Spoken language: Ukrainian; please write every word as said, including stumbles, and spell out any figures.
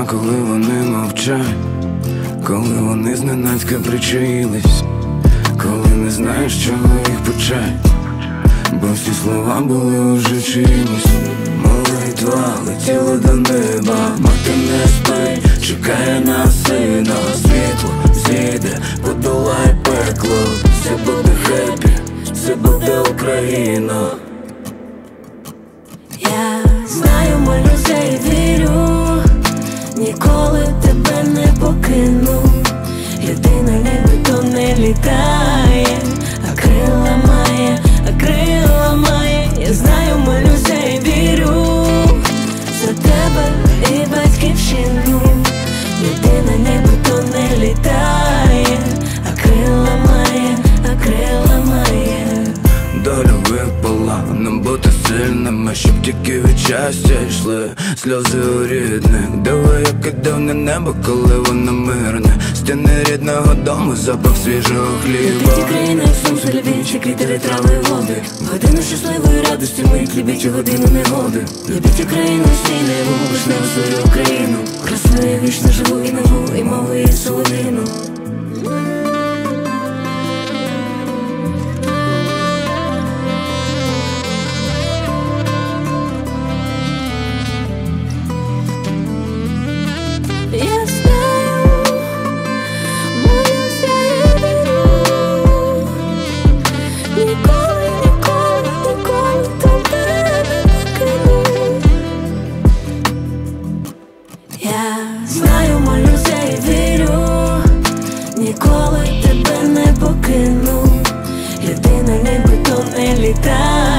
коли вони мовчать, коли вони зненацька причаїлись, коли не знаєш, з чого їх почать, бо всі слова були уже чимось. Молитва летіла до неба, мати не спить, чекає на сина. Світло зійде, подолай пекло, все буде хеппі, все буде Україна. Я знаю, молюся і вірю, ніколи тебе не покину. Єдина небо то не літає, а крила має, а крила має. Я знаю, молюся і вірю за тебе і батьківщину. Єдина небо то не літає, а крила має, а крила має. Доля випала нам бути сильними, щоб тільки від щастя йшли сльози у рідних. Диви, як іде в небо, коли воно мирне. Стіни рідного дому, запах свіжого хліба. Любіть Україну, як сонце, любіть квіти, трави, води. Годину щасливої радості ми любіть у годину негоди. Любіть Україну, всі небо, вишневу свою Україну. Красою вічно живу і нову, і мову, і солов'їну. Я знаю, молюся і вірю, ніколи, ніколи, ніколи тебе не покину. Я знаю, молюся і вірю, ніколи тебе не покину. Єдина небо то не літає.